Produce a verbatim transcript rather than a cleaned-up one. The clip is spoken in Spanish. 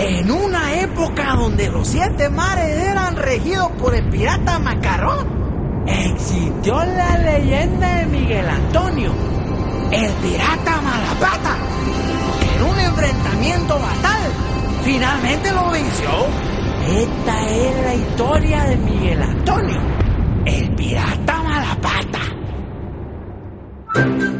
En una época donde los siete mares eran regidos por el pirata Macarrón, existió la leyenda de Miguel Antonio, el pirata Malapata, que en un enfrentamiento fatal finalmente lo venció. Esta es la historia de Miguel Antonio, el pirata Malapata.